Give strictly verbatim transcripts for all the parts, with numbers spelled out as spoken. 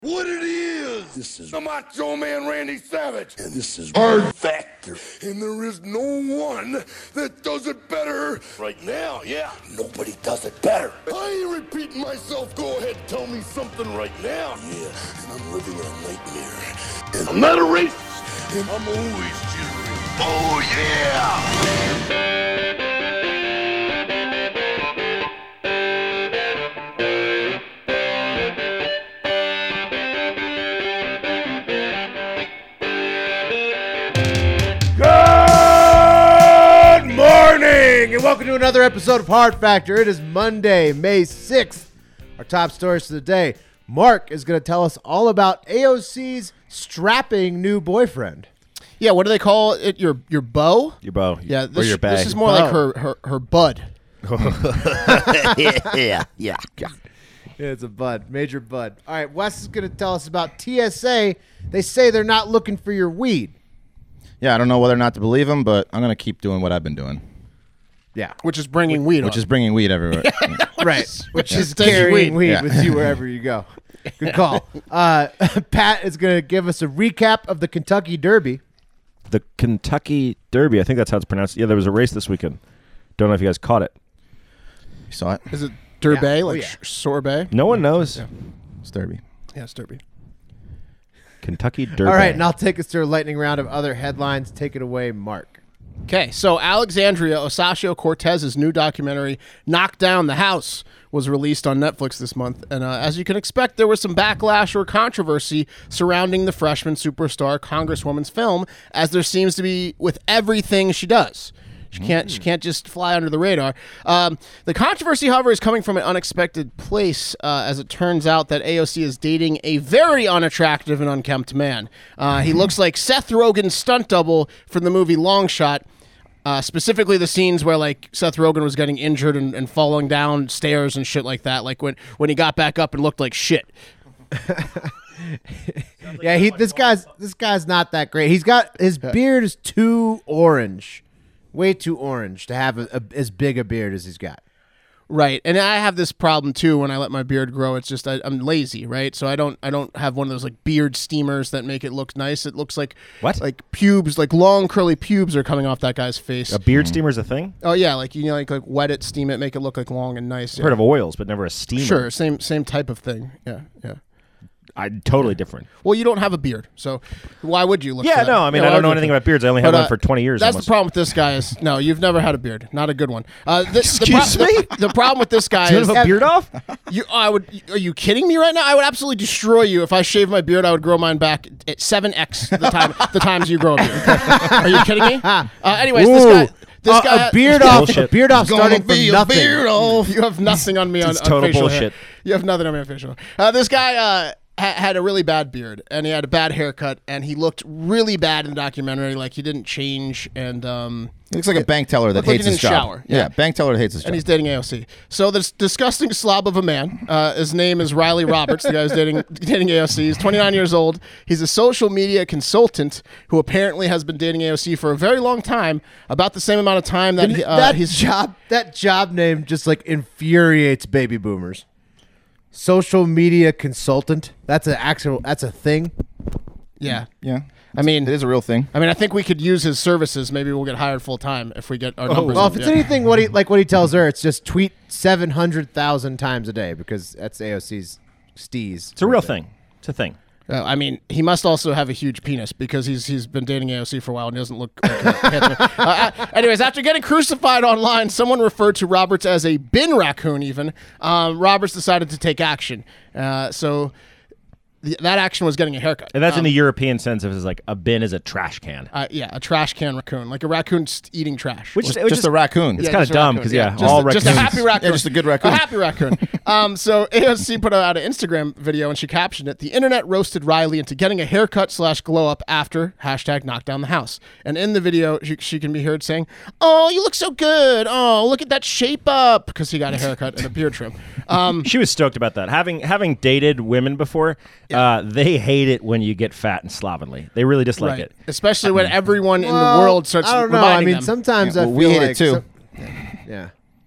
What it is. This is the Macho Man Randy Savage. And this is Hard Factor. And there is no one that does it better right now, yeah. Nobody does it better. I ain't repeating myself. Go ahead, tell me something right now. Yeah, and I'm living in a nightmare. And I'm not a racist, and I'm always cheering. Oh, yeah! And welcome to another episode of Hard Factor. It is Monday, May sixth. Our top stories for the day. Mark is going to tell us all about A O C's strapping new boyfriend. Yeah, what do they call it? Your your beau? Your beau. Yeah, or this, your bag. this is more Beau. like her, her, her bud. yeah, yeah, yeah. Yeah, it's a bud, major bud. All right, Wes is going to tell us about T S A. They say they're not looking for your weed. Yeah, I don't know whether or not to believe him, but I'm going to keep doing what I've been doing. Yeah, Which is bringing weed Which on. is bringing weed everywhere. right. Which is Taking carrying weed. weed, Yeah. with you wherever you go. Good call. Uh, Pat is going to give us a recap of the Kentucky Derby. The Kentucky Derby. I think that's how it's pronounced. Yeah, there was a race this weekend. Don't know if you guys caught it. You saw it? Is it Derby? Yeah. Oh, Like yeah. sh- sorbet? No one knows. Yeah. It's Derby. Yeah, it's Derby. Kentucky Derby. All right, and I'll take us through a lightning round of other headlines. Take it away, Mark. Okay, so Alexandria Ocasio-Cortez's new documentary, Knock Down the House, was released on Netflix this month. And uh, as you can expect, there was some backlash or controversy surrounding the freshman superstar Congresswoman's film, as there seems to be with everything she does. She can't. She can't just fly under the radar. Um, the controversy, however, is coming from an unexpected place, uh, as it turns out that A O C is dating a very unattractive and unkempt man. Uh, he looks like Seth Rogen's stunt double from the movie Long Shot. Uh, specifically, the scenes where like Seth Rogen was getting injured and, and falling down stairs and shit like that. Like when when he got back up and looked like shit. Yeah, he. This guy's this guy's not that great. He's got his beard is too orange. Way too orange to have a, a, as big a beard as he's got. Right, and I have this problem too when I let my beard grow. It's just I, I'm lazy, right? So I don't I don't have one of those like beard steamers that make it look nice. It looks like What? Like pubes, like long curly pubes are coming off that guy's face. A beard steamer's a thing? Oh yeah, like you know, like like wet it, steam it, make it look like long and nice. I've Yeah. heard of oils, but never a steamer. Sure, same same type of thing. Yeah, yeah. I totally different. Well, you don't have a beard, so why would you look? Yeah, for that? no, I mean, Yeah, I why don't know would you anything look about beards. I only for had that? one for twenty years. That's almost. the problem with this guy is no, you've never had a beard. Not a good one. Uh, this, Excuse the, pro- me? the, the problem with this guy Do you is have a beard off? You, I would. Are you kidding me right now? I would absolutely destroy you if I shaved my beard. I would grow mine back at seven x the time the times you grow a beard. Are you kidding me? Uh, anyways, this Ooh, guy. This uh, guy a beard off. A Bullshit. beard off Gonna starting be from a nothing. beard off. You have nothing on me on, It's on total facial hair. bullshit. You have nothing on me on facial hair. Uh, this guy uh, ha- had a really bad beard, and he had a bad haircut, and he looked really bad in the documentary. Like he didn't change, and um, He looks like a bank teller that Looked like hates he his didn't job. shower. Yeah. Yeah. bank teller that hates his and job. he's dating A O C. So this disgusting slob of a man, uh, his name is Riley Roberts, the guy who's dating, dating A O C. He's twenty-nine years old. He's a social media consultant who apparently has been dating A O C for a very long time, about the same amount of time that, he, uh, that he's... job, that job name just like infuriates baby boomers. Social media consultant. That's an actual. That's a thing. Yeah. yeah. I mean... It is a real thing. I mean, I think we could use his services. Maybe we'll get hired full time if we get our numbers. Well, up, if it's yeah. anything, what he like what he tells her, it's just tweet seven hundred thousand times a day because that's A O C's steez. It's a real thing. It's a thing. Uh, I mean, he must also have a huge penis because he's he's been dating A O C for a while and he doesn't look like a handsome. Uh, uh, anyways, after getting crucified online, someone referred to Roberts as a bin raccoon even. Um, Roberts decided to take action. Uh, so th- that action was getting a haircut. And that's in Um, the European sense of it's like a bin is a trash can. uh, yeah, a trash can raccoon. Like a raccoon st- eating trash. Which Just, is which just is- a raccoon. It's Yeah, kind of just a dumb raccoon, because yeah, just all a, just a raccoons. happy raccoon. Yeah, just a good raccoon. A happy raccoon. um, so A O C put out an Instagram video and she captioned it: "The internet roasted Riley into getting a haircut slash glow up after hashtag knock down the house." And in the video, she, she can be heard saying, "Oh, you look so good. Oh, look at that shape up," because he got a haircut and a beard trim. Um, She was stoked about that. Having having dated women before, uh, they hate it when you get fat and slovenly. They really dislike right. it. Especially when everyone in Well, the world starts I don't know. I reminding mean, them. sometimes Yeah, I well, feel we hate it like too. some- yeah.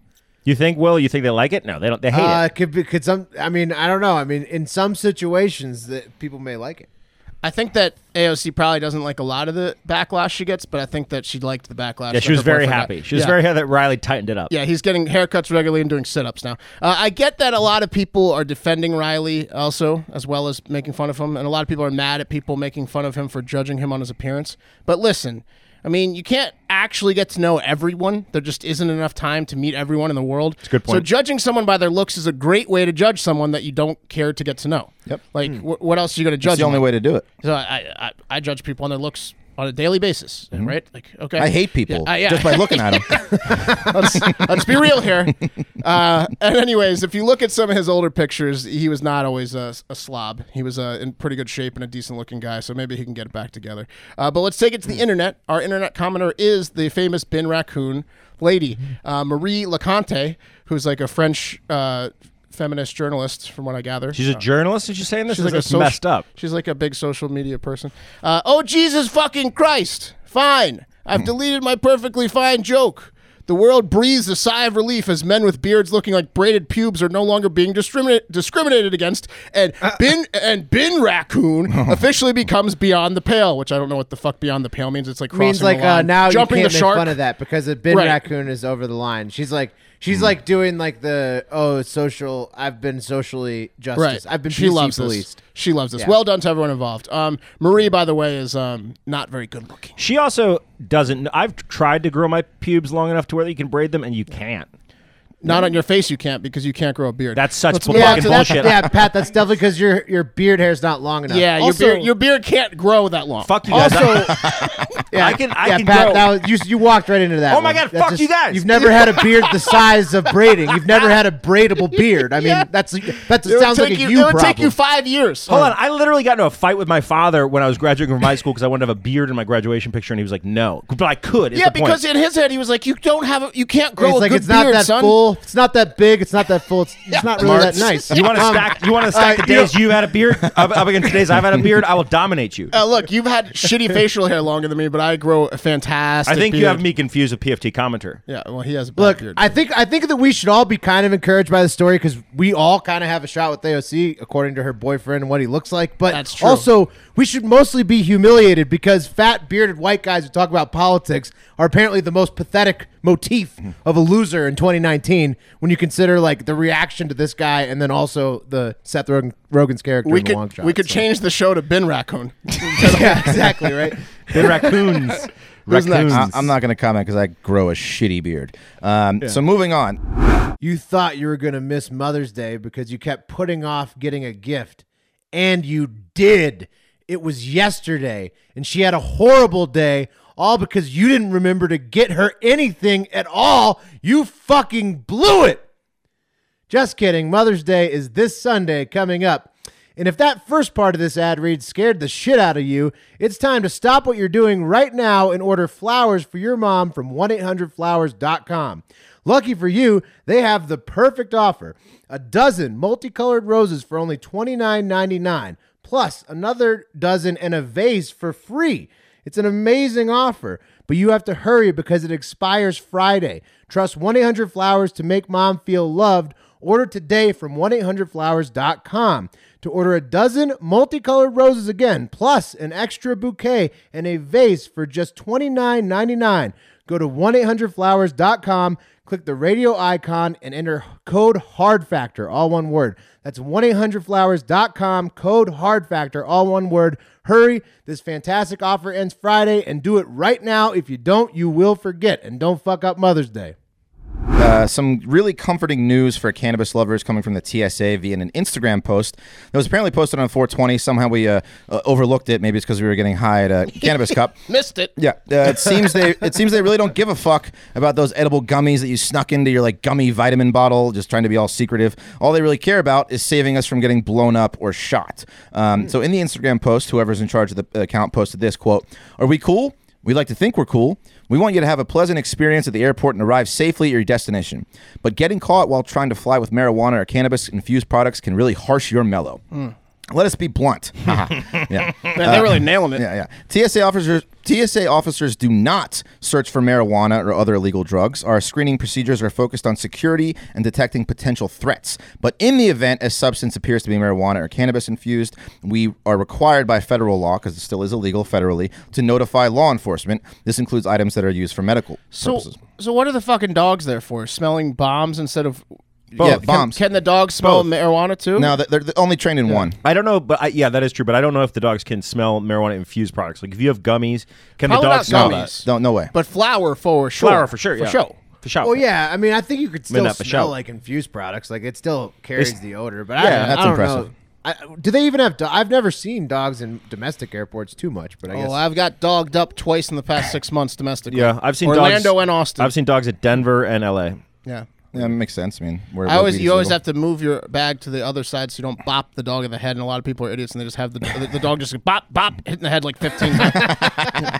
You think, Will? You think they like it? No, they don't. They hate Uh, it. could be, could some? I mean, I don't know. I mean, in some situations, that people may like it. I think that A O C probably doesn't like a lot of the backlash she gets, but I think that she liked the backlash. Yeah, she that was her very boyfriend happy. got. She was Yeah. very happy that Riley tightened it up. Yeah, he's getting haircuts regularly and doing sit-ups now. Uh, I get that a lot of people are defending Riley also, as well as making fun of him, and a lot of people are mad at people making fun of him for judging him on his appearance. But listen, I mean, you can't actually get to know everyone. There just isn't enough time to meet everyone in the world. That's a good point. So judging someone by their looks is a great way to judge someone that you don't care to get to know. Yep. Like, wh- what else are you going to judge That's the them only on? way to do it. So I, I, I judge people on their looks on a daily basis, right? Like, okay. I hate people Yeah, uh, yeah. just by looking at them. let's, let's be real here. Uh, and anyways, if you look at some of his older pictures, he was not always a, a slob. He was uh, in pretty good shape and a decent looking guy, so maybe he can get it back together. Uh, but let's take it to the internet. Our internet commenter is the famous Bin Raccoon lady, uh, Marie Leconte, who's like a French uh, feminist journalist, from what I gather. She's a journalist. Is she saying this? She's Is like a this social- messed up? She's like a big social media person. Uh, oh, Jesus fucking Christ. Fine. I've deleted my perfectly fine joke. The world breathes a sigh of relief as men with beards looking like braided pubes are no longer being discriminate, discriminated against, and Bin and Bin Raccoon officially becomes beyond the pale, which I don't know what the fuck beyond the pale means. It's like crossing Means like the line. uh, now jumping you can't the make shark. fun of that because a bin Right. raccoon is over the line. She's like she's like doing like the oh social. I've been socially justice. Right. I've been she P C loves policed. this. She loves this. Yeah. Well done to everyone involved. Um, Marie, by the way, is um, not very good looking. She also doesn't. I've tried to grow my pubes long enough to where you can braid them, and you can't. Not on your face, you can't because you can't grow a beard. That's such Let's bull- move on fucking to that's, bullshit. yeah, Pat. That's definitely because your your beard hair is not long enough. Yeah, Also- your beard, your beard can't grow that long. Fuck you guys. Also, yeah, I can- I yeah, can Pat, grow- that was, you you walked right into that. Oh my one. God, That's fuck you guys. You've never had a beard the size of braiding. You've never had a braidable beard. I mean, Yeah. that's that It would sounds like take a you, you It would problem. take you five years. Hold on, I literally got into a fight with my father when I was graduating from high school because I wanted to have a beard in my graduation picture, and he was like, "No," but I could. is Yeah, the point. because in his head he was like, "You don't have, a, you can't grow It's a like good it's not beard, that son." full. It's not that big. It's not that full. It's, it's not really that nice. You want to Um, stack? You want to stack uh, the you days you had a beard up, up against the days I've had a beard? I will dominate you. Uh, look, you've had shitty facial hair longer than me, but I grow a fantastic. I think beard. you have me confused with P F T commenter. Yeah, well, he has a bad Look, beard. I think I think that we should all be kind of encouraged by the story because we all kind of have a shot with A O C according to her boyfriend and what he looks like. But That's true. also, we should mostly be humiliated because fat bearded white guys who talk about politics are apparently the most pathetic motif of a loser in twenty nineteen. When you consider like the reaction to this guy and then also the Seth Rogen, Rogen's character we in the could long shot. we could So- change the show to Bin Raccoon. yeah, exactly right. The raccoons. Who's next? raccoons. I, I'm not going to comment because I grow a shitty beard. Um, So moving on. You thought you were going to miss Mother's Day because you kept putting off getting a gift. And you did. It was yesterday. And she had a horrible day, all because you didn't remember to get her anything at all. You fucking blew it. Just kidding. Mother's Day is this Sunday coming up. And if that first part of this ad read scared the shit out of you, it's time to stop what you're doing right now and order flowers for your mom from one eight hundred flowers dot com. Lucky for you, they have the perfect offer. A dozen multicolored roses for only twenty-nine ninety-nine, plus another dozen and a vase for free. It's an amazing offer, but you have to hurry because it expires Friday. Trust one eight hundred flowers to make mom feel loved. Order today from one eight hundred flowers dot com. To order a dozen multicolored roses again, plus an extra bouquet and a vase for just twenty-nine ninety-nine. Go to one eight hundred flowers dot com, click the radio icon, and enter code HARDFACTOR, all one word. That's one eight hundred flowers dot com, code HARDFACTOR, all one word. Hurry, this fantastic offer ends Friday, and do it right now. If you don't, you will forget, and don't fuck up Mother's Day. Uh, some really comforting news for cannabis lovers coming from the T S A via an Instagram post that was apparently posted on four twenty. Somehow we uh, uh, overlooked it. Maybe it's because we were getting high at a Cannabis Cup. Missed it. Yeah, uh, it seems they it seems they really don't give a fuck about those edible gummies that you snuck into your like gummy vitamin bottle, just trying to be all secretive. All they really care about is saving us from getting blown up or shot. Um, so in the Instagram post, whoever's in charge of the account posted this quote: "Are we cool? We like to think we're cool. We want you to have a pleasant experience at the airport and arrive safely at your destination. But getting caught while trying to fly with marijuana or cannabis-infused products can really harsh your mellow." Mm. Let us be blunt. yeah. Man, they're really nailing it. Yeah, yeah. T S A officers T S A officers do not search for marijuana or other illegal drugs. Our screening procedures are focused on security and detecting potential threats. But in the event a substance appears to be marijuana or cannabis infused, we are required by federal law, because it still is illegal federally, to notify law enforcement. This includes items that are used for medical So, purposes. so what are the fucking dogs there for? Smelling bombs instead of Yeah, Can- bombs. Can, the dogs smell Both. marijuana too? No, they're they're only trained in one. I don't know, but I, yeah, that is true. But I don't know if the dogs can smell marijuana infused products. Like if you have gummies, can Probably the dogs not smell gummies. that? No, no way. But flour for sure. Flour for sure. For yeah. sure. For sure. Well, yeah. I mean, I think you could still not for smell show. like infused products. Like it still carries It's- the odor. But yeah, I, don't- that's I don't impressive. know. I, do they even have? Do- I've never seen dogs in domestic airports too much. But I guess Oh, I've got dogged up twice in the past six months domestically. Yeah, I've seen Orlando dogs, and Austin. I've seen dogs at Denver and L A. yeah. Yeah, it makes sense. I mean, where, I where always weed is you always legal. have to move your bag to the other side so you don't bop the dog in the head. And a lot of people are idiots and they just have the the, the dog just bop bop hitting the head like fifteen times.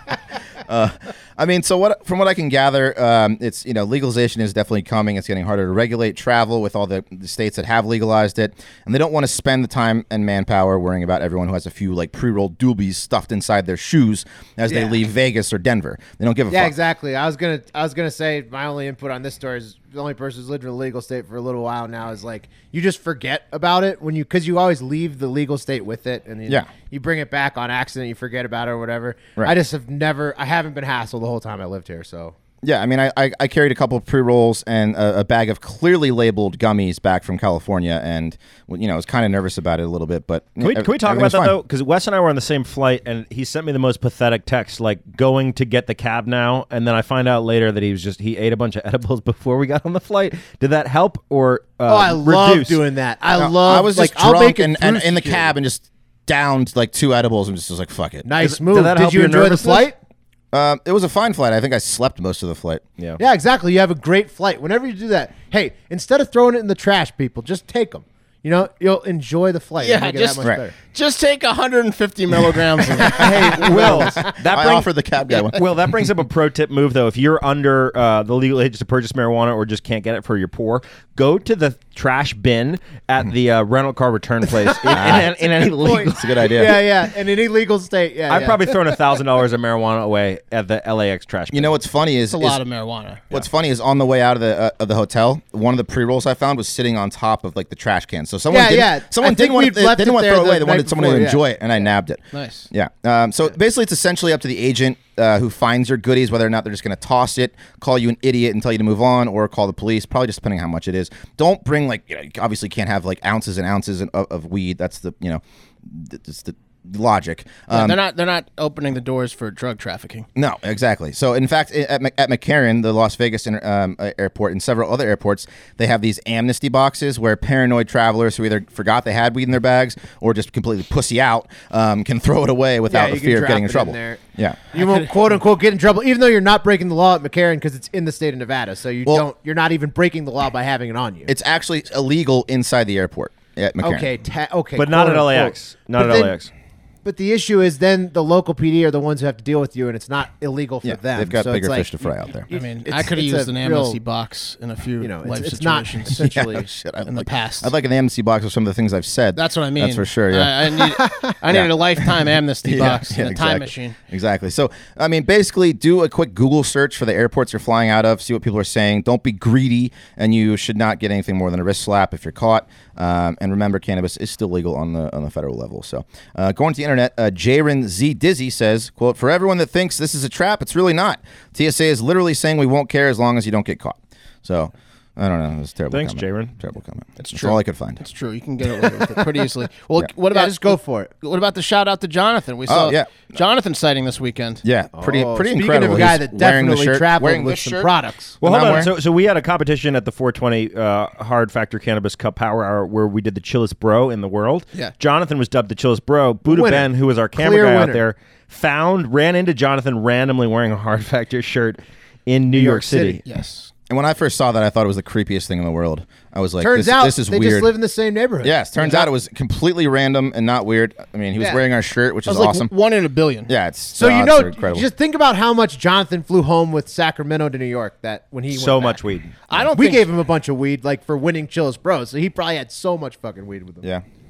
I mean, so what? From what I can gather, um, it's you know legalization is definitely coming. It's getting harder to regulate travel with all the, the states that have legalized it, and they don't want to spend the time and manpower worrying about everyone who has a few like pre-rolled doobies stuffed inside their shoes as Yeah. they leave Vegas or Denver. They don't give a yeah, fuck. exactly. I was gonna I was gonna say my only input on this story is the only person who's lived in a legal state for a little while now is like you just forget about it when you because you always leave the legal state with it and you, Yeah. you bring it back on accident, you forget about it or whatever. Right. I just have never I haven't been hassled the whole time I lived here, so Yeah, I mean, I, I, I carried a couple of pre-rolls and a, a bag of clearly labeled gummies back from California, and well, you know, I was kind of nervous about it a little bit. But Can we, can we talk about everything's that fine. though? Because Wes and I were on the same flight, and he sent me the most pathetic text, like going to get the cab now, and then I find out later that he was just he ate a bunch of edibles before we got on the flight. Did that help or uh, oh, I love reduce? doing that. I No, love. I was like just I'll drunk make it and, and through in the security. cab and just downed like two edibles and just was like, fuck it. Nice Did- move. did that Did help you your enjoy the nervousness? flight? Uh, it was a fine flight. I think I slept most of the flight. Yeah. Yeah, exactly. You have a great flight. Whenever you do that, hey, instead of throwing it in the trash, people, just take them. You know, you'll enjoy the flight. Yeah, It'll make it just- that much Right. better. Just take one hundred fifty milligrams of Hey, Will, that I brings offered the cab guy one. Will, that brings up a pro tip move though. If you're under uh, the legal age to purchase marijuana or just can't get it for your poor, go to the trash bin at the uh, rental car return place in, in, in any legal. It's a good idea. Yeah, yeah. In an illegal state, yeah. I've yeah. probably thrown a thousand dollars of marijuana away at the L A X trash bin. You know what's funny is, a is lot of marijuana. what's funny is on the way out of the uh, of the hotel, one of the pre rolls I found was sitting on top of like the trash can. So someone Yeah, didn't, yeah. someone I didn't think want we've they, left didn't it want to there throw it away. the They wanted night someone to before, yeah. enjoy it, and I nabbed it. Nice. Yeah. Um, so basically, it's essentially up to the agent uh, who finds your goodies, whether or not they're just going to toss it, call you an idiot, and tell you to move on, or call the police. Probably just depending on how much it is. Don't bring like you, know, you obviously can't have like ounces and ounces of, of weed. That's the you know, that's the logic. Yeah, Um, they're not they're not opening the doors for drug trafficking. No, exactly. So, in fact, i- at, Mc- at McCarran, the Las Vegas inter- um, uh, airport, and several other airports, they have these amnesty boxes where paranoid travelers who either forgot they had weed in their bags or just completely pussy out um, can throw it away without Yeah, the you can fear of drop getting in it in trouble. there. Yeah. You won't quote unquote get in trouble, even though you're not breaking the law at McCarran because it's in the state of Nevada. So you Well- don't. You're not even breaking the law by having it on you. It's actually illegal inside the airport at McCarran. okay. Ta- okay. but not quote at L A unquote. X. Not But at then- L A X. But the issue is then the local P D are the ones who have to deal with you, and it's not illegal for Yeah, them. they've got So bigger it's like, fish to fry out there. I mean, it's- I could have it's a used an real- amnesty box in a few You know, it's, life it's not situations essentially. Yeah, shit, I'd in the like- past. I'd like an amnesty box with some of the things I've said. That's what I mean. That's for sure, yeah. I, I need I needed a lifetime amnesty box and a exactly. time machine. Exactly. So, I mean, basically, do a quick Google search for the airports you're flying out of. See what people are saying. Don't be greedy, and you should not get anything more than a wrist slap if you're caught. Um, and remember, cannabis is still legal on the on the federal level. So, uh, going to the internet, uh, Jaren Z Dizzy says, "quote For everyone that thinks this is a trap, it's really not. T S A is literally saying we won't care as long as you don't get caught." So. I don't know. It was a terrible. Thanks, comment. Jaren. Terrible comment. It's That's true. all I could find. It's true. You can get away with it pretty easily. Well, Yeah. what Yeah, about just go for it. What about the shout out to Jonathan? We saw yeah. Jonathan sighting this weekend. Yeah, pretty Oh, pretty speaking incredible. of a guy He's that wearing the definitely shirt- traveled wearing with this some shirt. products. Well, And hold I'm on. wearing- So, so we had a competition at the four twenty uh, Hard Factor Cannabis Cup Power Hour where we did the chillest bro in the world. Yeah. Jonathan was dubbed the chillest bro. Buddha Winner. Ben, who was our camera Clear guy out winner. there, found, ran into Jonathan randomly wearing a Hard Factor shirt in New, York, York City. City. Yes. And when I first saw that, I thought it was the creepiest thing in the world. I was like, Turns this, out this is they weird. just live in the same neighborhood. Yes, turns out it was completely random and not weird. I mean, he was Yeah. wearing our shirt, which That is was like awesome. one in a billion. Yeah, it's So the you odds know, are incredible. just think about how much Jonathan flew home with Sacramento to New York. That when he So went much back. weed. I don't We think gave him a bunch of weed, like for winning Chillest Bros. So he probably had so much fucking weed with him. yeah.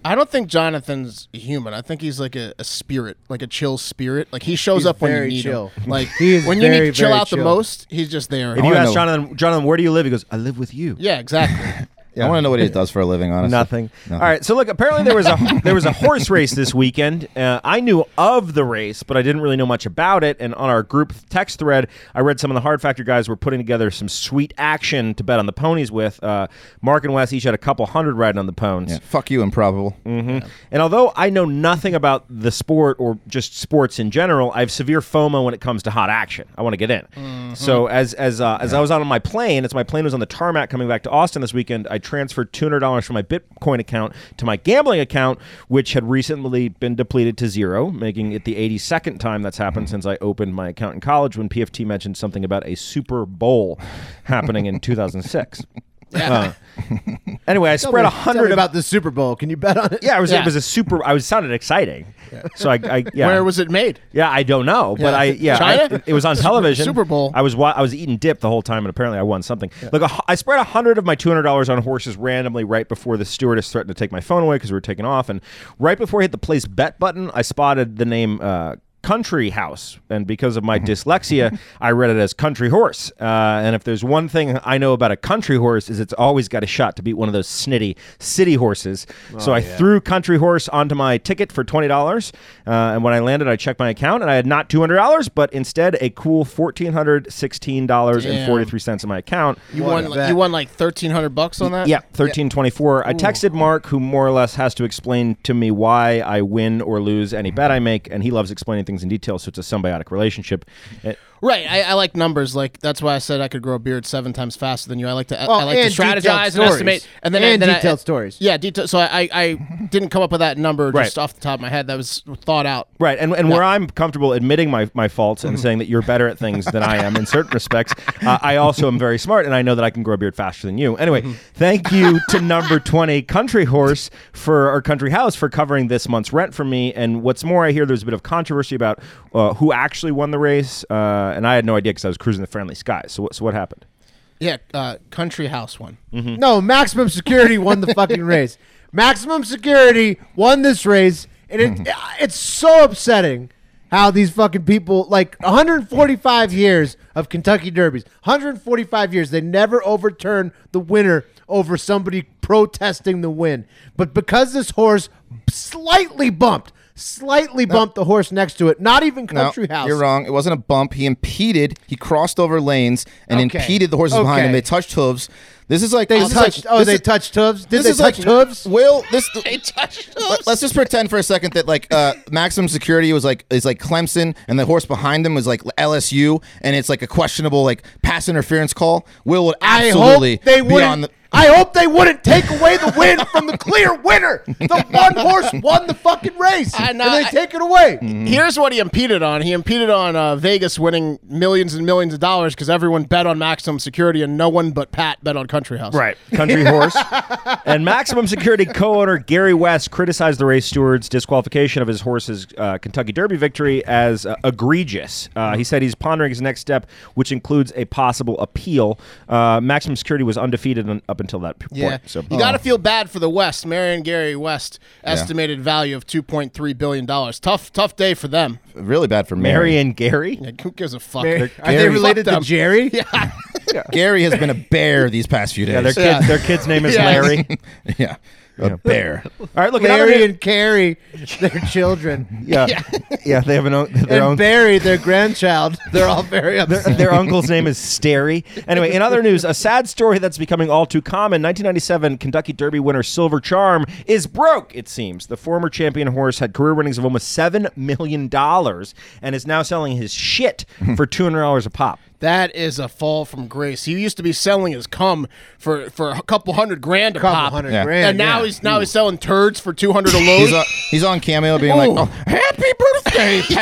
I don't think Jonathan's human. I think he's like a, a spirit, like a chill spirit. Like he shows He's up when you very need chill. him. Like He is when you very, need to chill very out the chill. most, he's just there. If you wanna ask know- Jonathan, Jonathan, where do you live? He goes, I live with you. Yeah, exactly. I want to know what he does for a living, honestly. Nothing. Nothing. All right. So look, apparently there was a there was a horse race this weekend. Uh, I knew of the race, but I didn't really know much about it. And on our group text thread, I read some of the Hard Factor guys were putting together some sweet action to bet on the ponies with. Uh, Mark and Wes each had a couple hundred riding on the ponies. Yeah, fuck you, Improbable. Mm-hmm. And although I know nothing about the sport or just sports in general, I have severe FOMO when it comes to hot action. I want to get in. Mm-hmm. So as as uh, as I was on my plane, as my plane was on the tarmac coming back to Austin this weekend, I transferred two hundred dollars from my Bitcoin account to my gambling account, which had recently been depleted to zero, making it the eighty-second time that's happened since I opened my account in college when P F T mentioned something about a Super Bowl happening in two thousand six. Uh, anyway, I Tell spread me- a hundred tell me of- about the Super Bowl. Can you bet on it? Yeah, it was Yeah. it was a super. I was sounded exciting, so I, I yeah. Where was it made? Yeah, I don't know, but Yeah. I yeah, China? I- it was on television. Super Bowl. I was wa- I was eating dip the whole time, and apparently I won something. Look, a hu- I spread a hundred of my two hundred dollars on horses randomly right before the stewardess threatened to take my phone away because we were taking off, and right before I hit the place bet button, I spotted the name. Uh, Country House, and because of my dyslexia, I read it as Country Horse. Uh, and if there's one thing I know about a country horse, is it's always got a shot to beat one of those snitty city horses. so I threw Country Horse onto my ticket for twenty dollars, uh, and when I landed, I checked my account, and I had not two hundred dollars, but instead a cool one thousand four hundred sixteen dollars and forty-three cents in my account. You What won. a bet. You won like thirteen hundred bucks on that. Yeah, thirteen twenty-four. I texted Mark, who more or less has to explain to me why I win or lose any bet I make, and he loves explaining things in detail, so it's a symbiotic relationship. It- Right. I, I like numbers. Like that's why I said I could grow a beard seven times faster than you. I like to. Well, I like and to detailed strategize and stories. estimate, and then And I, then detailed I, stories. Yeah, detail. So I, I, I didn't come up with that number just Right. off the top of my head. That was thought out. Right, and, and where I'm comfortable admitting my, my faults and saying that you're better at things than I am in certain respects, uh, I also am very smart, and I know that I can grow a beard faster than you. Anyway, thank you to number twenty Country Horse for or Country House for covering this month's rent for me. And what's more, I hear there's a bit of controversy about uh, who actually won the race, uh, and I had no idea because I was cruising the friendly skies. So what, so what happened? Yeah, uh, Country House one. No, Maximum Security won the fucking race. Maximum Security won this race, and it it's so upsetting how these fucking people, like one hundred forty-five years of Kentucky Derbies, one hundred forty-five years, they never overturn the winner over somebody protesting the win. But because this horse slightly bumped, slightly bumped the horse next to it, not even Country no, House. You're wrong. It wasn't a bump. He impeded. He crossed over lanes and Okay. impeded the horses behind Okay. him. They touched hooves. This is like They this is touched. like- oh, this they is- touched hooves. Did This they is touch like, hooves? Will this? They touched Let- Let's just pretend for a second that like uh, maximum security was like is like Clemson, and the horse behind them was like L S U, and it's like a questionable like pass interference call. Will would I absolutely hope they be on wouldn't. the. I hope they wouldn't take away the win from the clear winner. The one horse won the fucking race, I know, and they I- take it away. Here's what he impeded on. He impeded on uh, Vegas winning millions and millions of dollars because everyone bet on Maximum Security and no one but Pat bet on Country House. Right, Country Horse. And Maximum Security co-owner Gary West criticized the race steward's disqualification of his horse's uh, Kentucky Derby victory as uh, egregious. Uh, he said he's pondering his next step, which includes a possible appeal. Uh, Maximum Security was undefeated un- up until that p- Yeah, point. So you got to feel bad for the West. Marion Gary West estimated value of two point three billion dollars. Tough, tough day for them. Really bad for Mary Mary. and Gary. Like, who gives a fuck? Are They're- they Gary- related Fuck to them. Jerry? Yeah. Gary has been a bear these past few Yeah, their days. kid, Yeah. their kid's name is Yeah. Larry. Yeah, a bear. All right, look, another Larry new- and Carrie, their children, yeah, yeah, they have an own, their and own. Barry, their grandchild. They're all very upset. Their uncle's name is Sterry. Anyway, in other news, a sad story that's becoming all too common. nineteen ninety-seven Kentucky Derby winner Silver Charm is broke, it seems. The former champion horse had career winnings of almost seven million dollars and is now selling his shit for two hundred dollars a pop. That is a fall from grace. He used to be selling his cum for, for a couple hundred grand a Couple pop, hundred Yeah. grand. and now yeah. he's now he's selling turds for two hundred a load. He's on, he's on Cameo being like, Ooh. oh, happy birthday, Pat.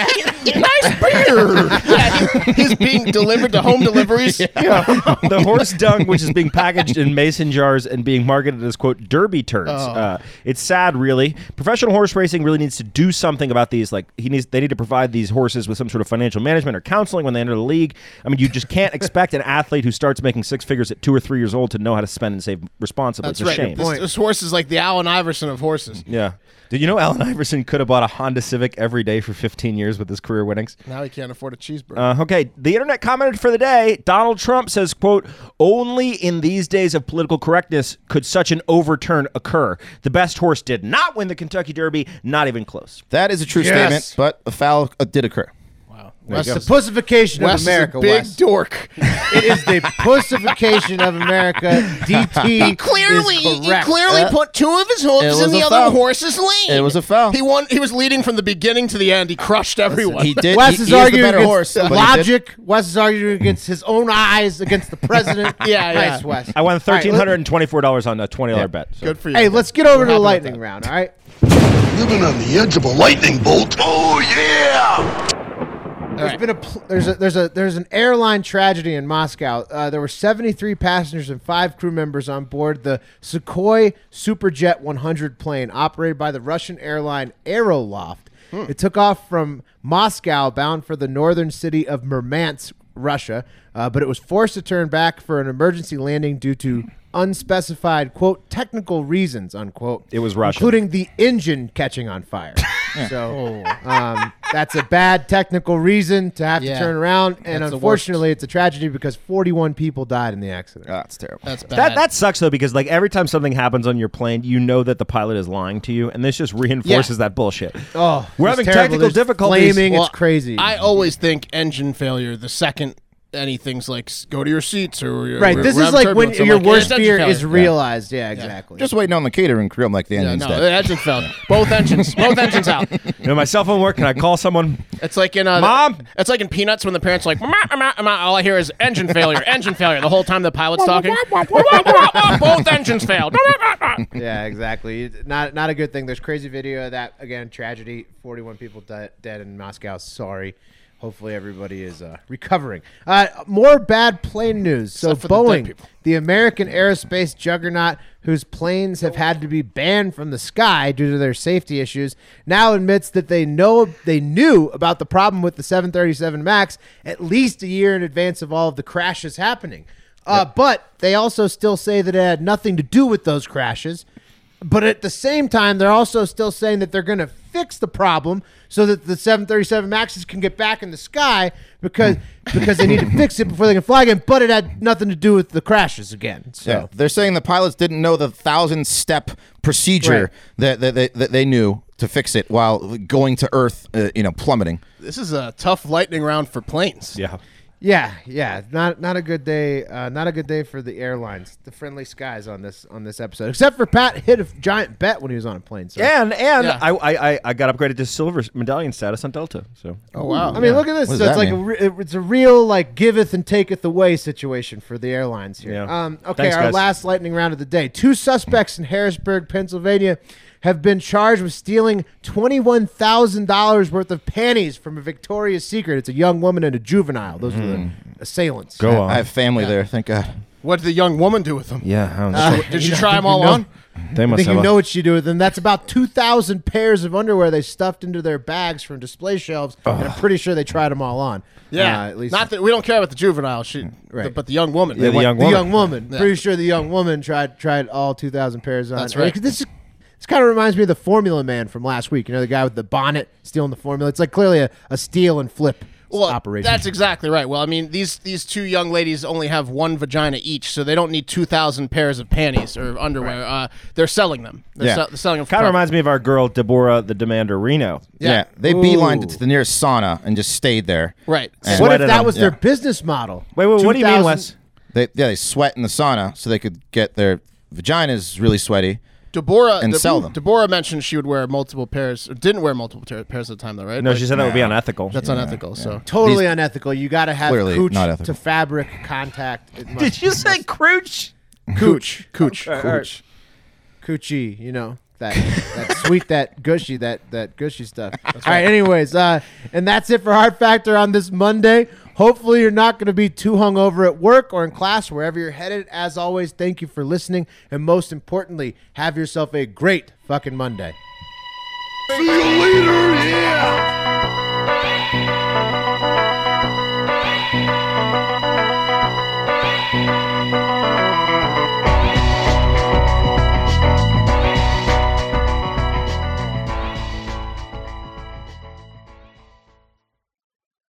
Nice beer. Yeah, he- he's being delivered to home deliveries. Yeah. The horse dung, which is being packaged in mason jars and being marketed as, quote, derby turds. Oh. Uh, it's sad, really. Professional horse racing really needs to do something about these. Like, he needs, they need to provide these horses with some sort of financial management or counseling when they enter the league. I mean, you just can't expect an athlete who starts making six figures at two or three years old to know how to spend and save responsibly. That's it's a right. shame. This, this horse is like the Allen Iverson of horses. Yeah. Did you know Allen Iverson could have bought a Honda Civic every day for fifteen years with his career winnings? Now he can't afford a cheeseburger. Uh, okay, the internet commented for the day. Donald Trump says, quote, only in these days of political correctness could such an overturn occur. The best horse did not win the Kentucky Derby, not even close. That is a true Yes. statement, but a foul uh, did occur. wow. That's the pussification Wes of is America, a big Wes. dork. It is the pussification of America. D T He clearly, is he correct. clearly Uh, put two of his it hooves was in the a other foul. horse's lane. It was a foul. He won. He was leading from the beginning to the end. He crushed everyone. He did. Wes he, is he is the arguing better against horse. but he did- logic. Wes is arguing against his own eyes, against the president. Yeah, yeah. Nice, Wes. I won All right, one thousand three hundred twenty-four dollars on a twenty dollars bet. So. Good for you. Hey, let's get over to the Happy with lightning that. round, all right? Living on the edge of a lightning bolt. Oh, yeah! There's been a pl- there's a there's a there's an airline tragedy in Moscow. Uh, there were seventy-three passengers and five crew members on board the Sukhoi Superjet one hundred plane operated by the Russian airline Aeroloft. It took off from Moscow bound for the northern city of Murmansk, Russia, uh, but it was forced to turn back for an emergency landing due to unspecified, quote, technical reasons, unquote. It was Russian. Including the engine catching on fire. So um, that's a bad technical reason to have Yeah. to turn around. And That's the unfortunately, it's a tragedy because forty-one people died in the accident. Oh, that's terrible. That's bad. That that sucks though, because like every time something happens on your plane, you know that the pilot is lying to you, and this just reinforces that bullshit. Oh, We're it's having terrible. technical There's difficulties. Flaming, Well, it's crazy. I always think engine failure the second anything's like s- go to your seats or you're, right. we're- This we're is having like when turbulence. I'm your like, yeah, worst it's engine fear failure. is realized. Yeah, exactly. Just waiting on the catering crew. I'm like, the Yeah, engine's no, dead. the engine failed. Both engines. Both engines out. You know, my cell phone work. Can I call someone? It's like in uh, Mom? It's like in Peanuts when the parents are like, "Mama, mama, mama," all I hear is engine failure, engine failure. The whole time the pilot's talking. Both engines failed. Yeah, exactly. Not not a good thing. There's crazy video of that. Again, tragedy. forty-one people di- dead in Moscow. Sorry. Hopefully everybody is uh, recovering. Uh, more bad plane news. So Except for the dead Boeing, people. the American aerospace juggernaut whose planes have had to be banned from the sky due to their safety issues, now admits that they know they knew about the problem with the seven thirty-seven MAX at least a year in advance of all of the crashes happening. Uh, But they also still say that it had nothing to do with those crashes. But at the same time, they're also still saying that they're going to fix the problem so that the seven thirty-seven MAXes can get back in the sky because because they need to fix it before they can fly again. But it had nothing to do with the crashes again. So Yeah. They're saying the pilots didn't know the thousand step procedure Right. that, that, that, that they knew to fix it while going to Earth, uh, you know, plummeting. This is a tough lightning round for planes. Yeah. yeah, yeah, not not a good day. Uh, not a good day for the airlines. The friendly skies on this on this episode, except for Pat hit a giant bet when he was on a plane. So. And and Yeah. I, I I- I got upgraded to silver medallion status on Delta. So Oh wow. I mean, look at this. What So does it's that like a mean? re- it's a real like giveth and taketh away situation for the airlines here. Yeah. Um, okay, Thanks, our guys. last lightning round of the day. Two suspects in Harrisburg, Pennsylvania, have been charged with stealing twenty-one thousand dollars worth of panties from a Victoria's Secret. It's a young woman and a juvenile. Those are the assailants. go on. I have family there, thank God. What did the young woman do with them? yeah. I don't Uh, know. Did you know, try I them think all you know- on? they I must think have you a- know what you do with them. That's about two thousand pairs of underwear they stuffed into their bags from display shelves, and I'm pretty sure they tried them all on. Yeah. Uh, at least Not that we don't care about the juvenile, she, Right. but the young woman. Yeah, the young the woman. young woman. Yeah. Pretty sure the young woman tried tried all two thousand pairs on. That's right. And This is, this kind of reminds me of the Formula Man from last week. You know, the guy with the bonnet stealing the formula. It's like clearly a, a steal and flip Well, operation. that's exactly right. Well, I mean, these these two young ladies only have one vagina each, so they don't need two thousand pairs of panties or underwear. Uh, they're selling them. They're, Yeah. sell- they're selling them. For Kind of profit. reminds me of our girl Deborah the Demander Reno. Yeah. Yeah. They beelined it Ooh. to the nearest sauna and just stayed there. Right. And- what if Sweated that them. was their Yeah. business model? Wait, wait, what do you mean, two thousand Wes? They, yeah, they sweat in the sauna so they could get their vaginas really sweaty. Deborah And De- sell them. Deborah mentioned she would wear multiple pairs, or didn't wear multiple ter- pairs at the time, though, right? No, Like, she said that would be unethical. that's unethical. So Totally These- unethical. You got to have Clearly cooch not ethical. to fabric contact. It must- Did you say crooch? cooch, cooch, Okay, all right. cooch. coochie? You know. that that sweet, that gushy, that that gushy stuff. All right. Anyways, uh, and that's it for Hard Factor on this Monday. Hopefully, you're not going to be too hungover at work or in class, wherever you're headed. As always, thank you for listening, and most importantly, have yourself a great fucking Monday. See you later!